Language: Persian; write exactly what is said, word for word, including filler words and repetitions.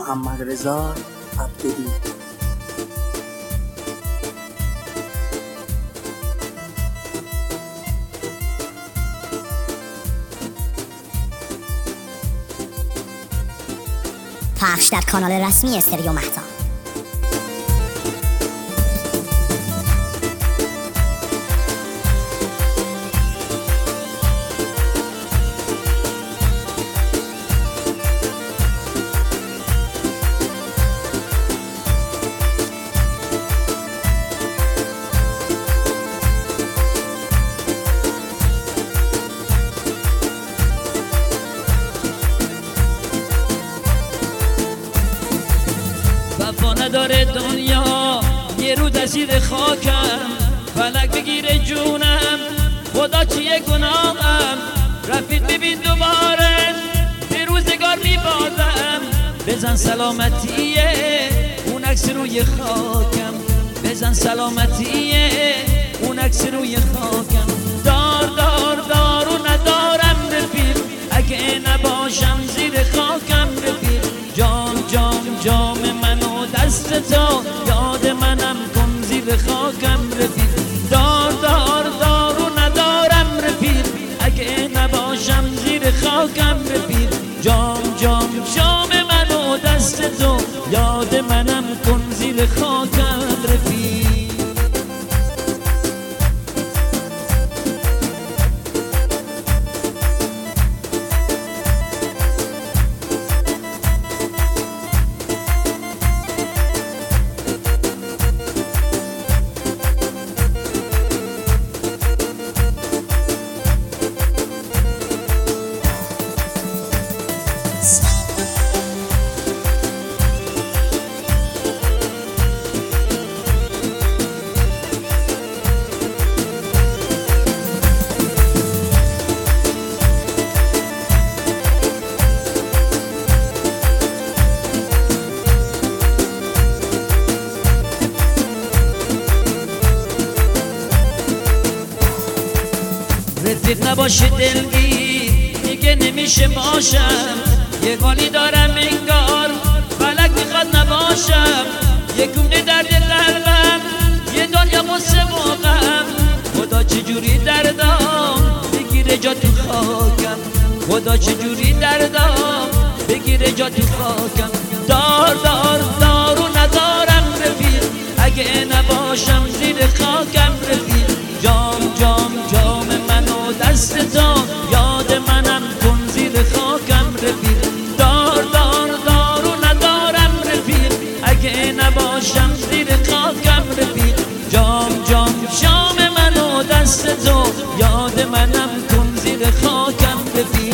محمدرضا عبدی. پخش در کانال رسمی استریو مهتاب. وفا نداره دنیا یه رو دزیر خاکم، فلک بگیره جونم خدا چیه گناهم. رفیق ببین دوباره به روزگار میبازم، بزن سلامتیه اون عکس روی خاکم، بزن سلامتیه اون عکس روی خاکم. دار دار دار و ندارم رفیق، اگه نباشم زیر خاکم رفیق. جام جام جام منو دست تا یاد منم کن زیر خاکم رفیق. دار دار دار و ندارم رفیق، اگه نباشم زیر خاکم رفیق. جام جام جام منو دست تو یاد منم کن زیر خاکم رفیق. رفیق نباشه دلگیر دیگه نمیشه باشم، یه حالی دارم انگار فلک میخواد نباشم. یه گونه درد قلبم یه دنیا قصه و غم، خدا چجوری دردام بگیره جا تو خاکم، خدا چجوری دردام بگیره جا تو خاکم. دار دار دار و ندارم رفیق، اگه نباشم زیر خاکم رفیق. جام جام جام منو دست تا یاد منم کن زیر خاکم رفیق. دار دار دار و ندارم رفیق، اگه نباشم زیر خاکم رفیق. جام جام جام منو دست تو یاد منم کن زیر خاکم رفیق.